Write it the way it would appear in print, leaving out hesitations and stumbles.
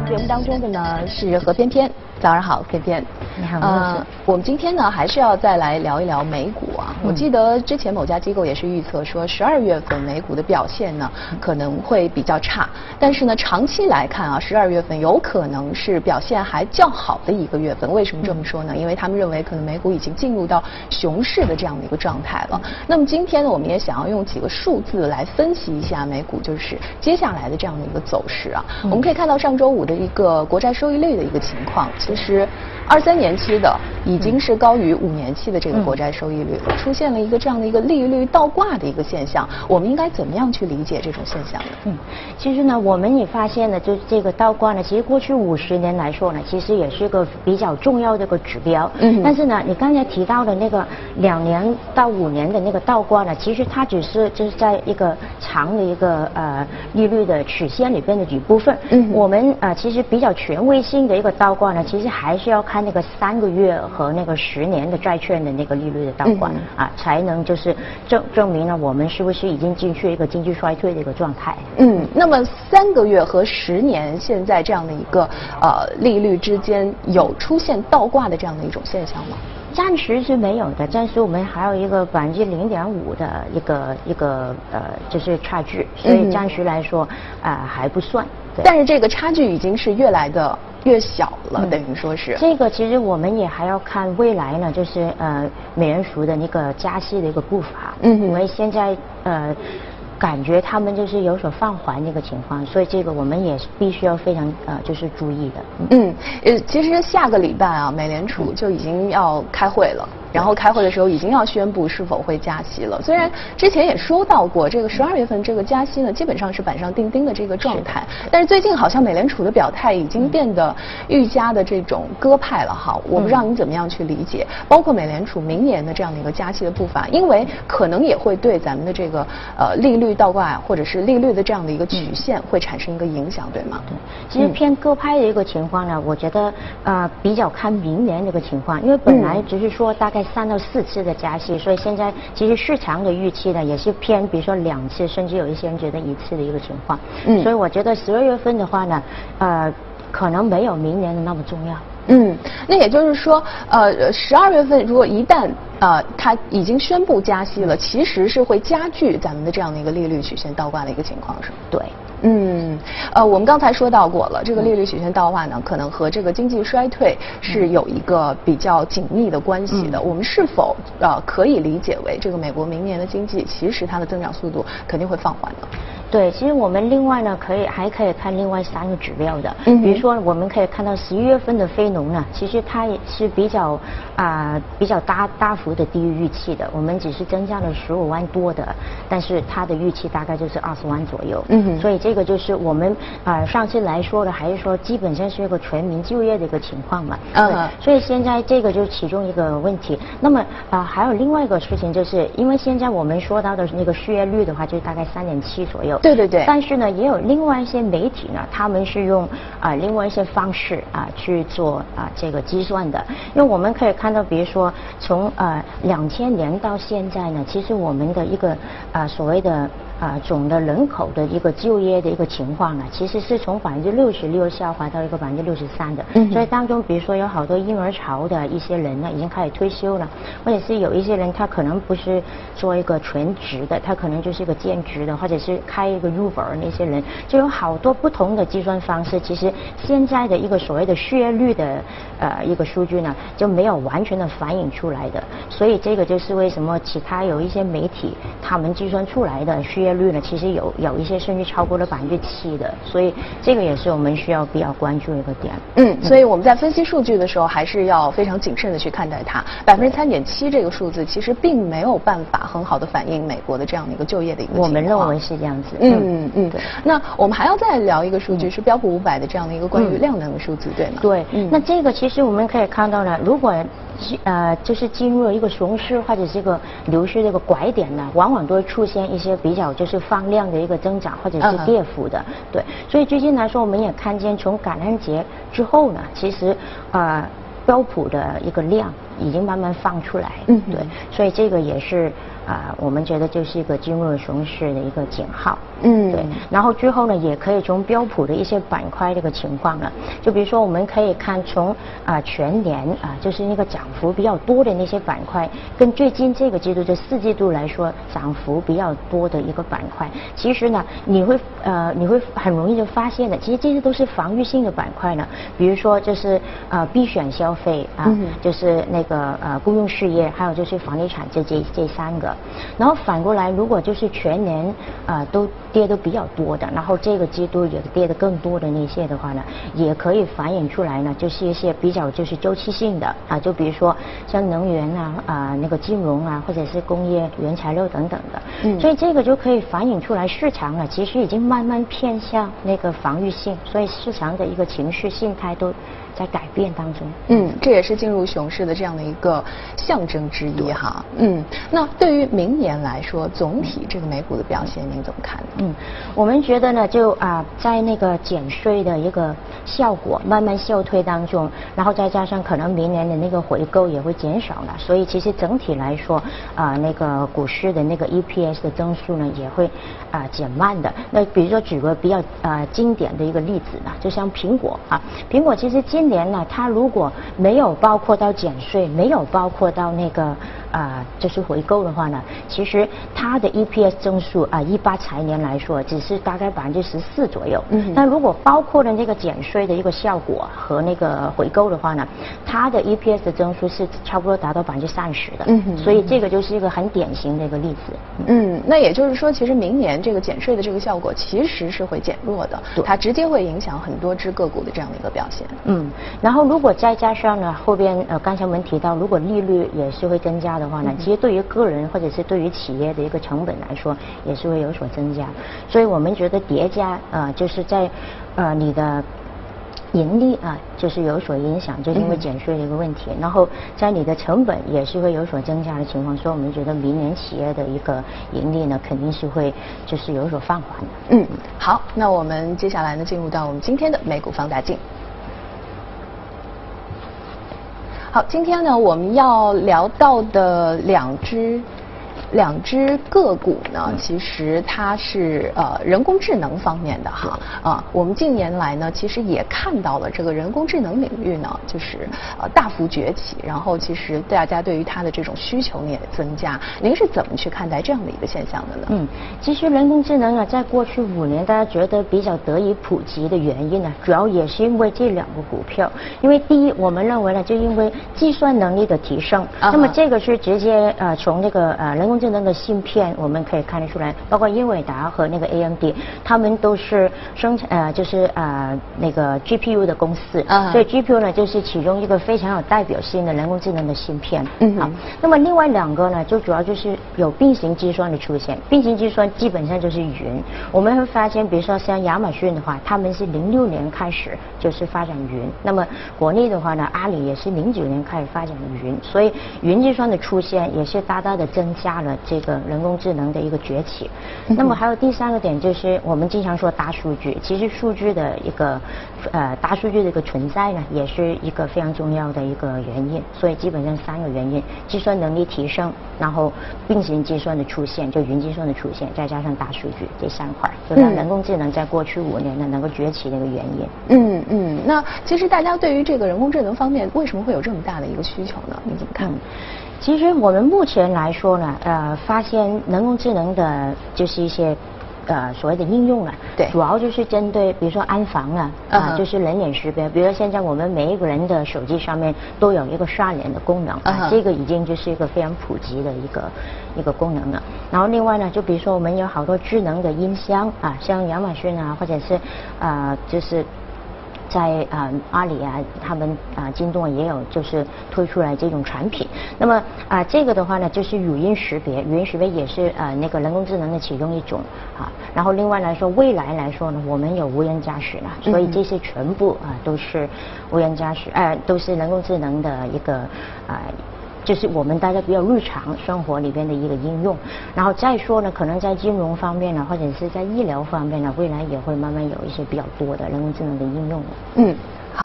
节目当中的呢是何偏偏，早上好，偏偏。 你好， 我们今天呢还是要再来聊一聊美股啊。我记得之前某家机构也是预测说，12月份美股的表现呢可能会比较差，但是呢长期来看啊，12月份有可能是表现还较好的一个月份。为什么这么说呢？因为他们认为可能美股已经进入到熊市的这样的一个状态了。那么今天呢，我们也想要用几个数字来分析一下美股就是接下来的这样的一个走势啊。我们可以看到上周五的一个国债收益率的一个情况，其实23年期的已经是高于5年期的这个国债收益率了，出现了一个这样的一个利率倒挂的一个现象。我们应该怎么样去理解这种现象呢？ 其实呢，我们也发现呢，就是这个倒挂呢，其实过去50年来说呢，其实也是个比较重要的一个指标。但是呢，你刚才提到的那个2年到5年的那个倒挂呢，其实它只是就是在一个长的一个利率的曲线里边的一部分。我们其实比较权威性的一个倒挂呢，其实还是要看那个3个月和那个10年的债券的那个利率的倒挂才能就是证明呢我们是不是已经进去一个经济衰退的一个状态。 那么3个月和10年现在这样的一个利率之间有出现倒挂的这样的一种现象吗？ 暂时是没有的，暂时我们还有一个0.5%的一个就是差距，所以暂时来说还不算。 但是这个差距已经是越来的越小了，等于说是。 这个其实我们也还要看未来呢，就是美联储的那个加息的一个步伐。因为现在感觉他们就是有所放缓的一个情况，所以这个我们也必须要非常就是注意的。 其实下个礼拜啊，美联储就已经要开会了。然后开会的时候已经要宣布是否会加息了。虽然之前也说到过，这个12月份这个加息呢，基本上是板上钉钉的这个状态。但是最近好像美联储的表态已经变得愈加的这种鸽派了哈。我不知道你怎么样去理解，包括美联储明年的这样的一个加息的步伐，因为可能也会对咱们的这个利率倒挂或者是利率的这样的一个曲线会产生一个影响，对吗？ 对，其实偏鸽派的一个情况呢，我觉得比较看明年的一个情况，因为本来只是说大概3到4次的加息，所以现在其实市场的预期呢也是偏，比如说2次，甚至有一些人觉得1次的一个情况。所以我觉得12月份的话呢，可能没有明年的那么重要。 那也就是说，12月份如果一旦它已经宣布加息了，其实是会加剧咱们的这样的一个利率曲线倒挂的一个情况，是吗？ 对。 我们刚才说到过了，这个利率曲线倒挂呢，可能和这个经济衰退是有一个比较紧密的关系的。我们是否可以理解为这个美国明年的经济其实它的增长速度肯定会放缓的？ 对，其实我们另外呢还可以看另外3个指标的，比如说我们可以看到11月份的非农呢，其实它也是比较大幅的低于预期的，我们只是增加了15万多的，但是它的预期大概就是20万左右。所以这个就是我们上次来说的，还是说基本上是一个全民就业的一个情况嘛。所以现在这个就是其中一个问题。那么还有另外一个事情，就是因为现在我们说到的那个失业率的话，就是大概3.7左右。 对。 但是呢，也有另外一些媒体呢，他们是用另外一些方式去做这个计算的。因为我们可以看到，比如说从2000年到现在呢，其实我们的一个所谓的总的人口的一个就业的一个情况呢，其实是从66%下滑到一个63%的。所以当中，比如说有好多婴儿潮的一些人呢，已经开始退休了，或者是有一些人他可能不是做一个全职的，他可能就是一个兼职的，或者是开一个Uber那些人，就有好多不同的计算方式。其实现在的一个所谓的失业率的一个数据呢，就没有完全的反映出来的。所以这个就是为什么其他有一些媒体他们计算出来的失业率呢，其实有一些甚至超过了7%的，所以这个也是我们需要比较关注的一个点。 所以我们在分析数据的时候，还是要非常谨慎的去看待它。3.7%这个数字其实并没有办法很好的反映美国的这样的一个就业的一个情况。 我们认为是这样子。 对。那我们还要再聊一个数据，是标普500的这样的一个关于量能的数字，对吗？ 对。那这个其实我们可以看到呢，如果就是进入了一个熊市或者是一个牛市的一个拐点呢，往往都会出现一些比较就是放量的一个增长或者是跌幅的。对。所以最近来说，我们也看见从感恩节之后呢，其实标普的一个量已经慢慢放出来。 对， 所以这个也是我们觉得就是一个进入了熊市的一个警号。对。然后之后呢，也可以从标普的一些板块这个情况呢，就比如说我们可以看从全年就是那个涨幅比较多的那些板块，跟最近这个季度这4季度来说涨幅比较多的一个板块，其实呢你会很容易就发现的，其实这些都是防御性的板块呢。比如说就是必选消费就是那个公用事业，还有就是房地产这3个。然后反过来，如果就是全年都跌得比较多的，然后这个季度也跌得更多的那些的话呢，也可以反映出来呢，就是一些比较就是周期性的就比如说像能源那个金融或者是工业原材料等等的。所以这个就可以反映出来市场呢其实已经慢慢偏向那个防御性，所以市场的一个情绪心态都在改变当中。 这也是进入熊市的这样的一个象征之一哈。那对于明年来说，总体这个美股的表现您怎么看呢？ 我们觉得呢，就在那个减税的一个效果慢慢消退当中，然后再加上可能明年的那个回购也会减少了，所以其实整体来说那个股市的那个 EPS 的增速呢也会减慢的。那比如说举个比较经典的一个例子呢，就像苹果苹果其实今年呢，它如果没有包括到减税，没有包括到那个就是回购的话呢，其实它的 EPS 增速18财年来说只是大概14%左右。那如果包括了这个减税的一个效果和那个回购的话呢，它的 EPS 的增速是差不多达到30%的。所以这个就是一个很典型的一个例子。 那也就是说，其实明年这个减税的这个效果其实是会减弱的，它直接会影响很多只个股的这样的一个表现。 然后如果再加上呢，后边刚才我们提到，如果利率也是会增加的话呢，其实对于个人或者是对于企业的一个成本来说，也是会有所增加。所以我们觉得叠加就是在你的盈利就是有所影响，就是因为减税的一个问题。然后在你的成本也是会有所增加的情况，所以我们觉得明年企业的一个盈利呢，肯定是会就是有所放缓的。 好，那我们接下来呢，进入到我们今天的美股放大镜。好，今天呢，我们要聊到的两只个股呢，其实它是人工智能方面的我们近年来呢，其实也看到了这个人工智能领域呢，就是大幅崛起，然后其实大家对于它的这种需求也增加。您是怎么去看待这样的一个现象的呢？ 其实人工智能在过去5年，大家觉得比较得以普及的原因呢，主要也是因为这2个股票。因为第一，我们认为呢，就因为计算能力的提升，那么这个是直接从这个人工智能的芯片我们可以看得出来，包括英伟达和那个 AMD， 他们都是生产就是那个 GPU 的公司，所以 GPU 呢就是其中一个非常有代表性的人工智能的芯片。那么另外2个呢，就主要就是有并行计算的出现。并行计算基本上就是云。我们会发现，比如说像亚马逊的话，他们是06年开始就是发展云。那么国内的话呢，阿里也是09年开始发展云，所以云计算的出现也是大大的增加了这个人工智能的一个崛起。那么还有第3个点，就是我们经常说大数据，其实数据的一个大数据的一个存在呢，也是一个非常重要的一个原因。所以基本上3个原因：计算能力提升，然后并行计算的出现，就云计算的出现，再加上大数据这3块，就让人工智能在过去5年呢能够崛起的一个原因。 那其实大家对于这个人工智能方面，为什么会有这么大的一个需求呢？你怎么看？ 其实我们目前来说呢，发现人工智能的就是一些所谓的应用对， 主要就是针对比如说安防就是人脸识别，比如说现在我们每一个人的手机上面都有一个刷脸的功能这个已经就是一个非常普及的一个功能了。然后另外呢，就比如说我们有好多智能的音箱像亚马逊或者是就是在阿里他们京东也有就是推出来这种产品。那么这个的话呢，就是语音识别，语音识别也是那个人工智能的其中一种然后另外来说，未来来说呢，我们有无人驾驶了，所以这些全部都是无人驾驶都是人工智能的一个就是我们大家比较日常生活里边的一个应用。然后再说呢，可能在金融方面呢，或者是在医疗方面呢，未来也会慢慢有一些比较多的人工智能的应用。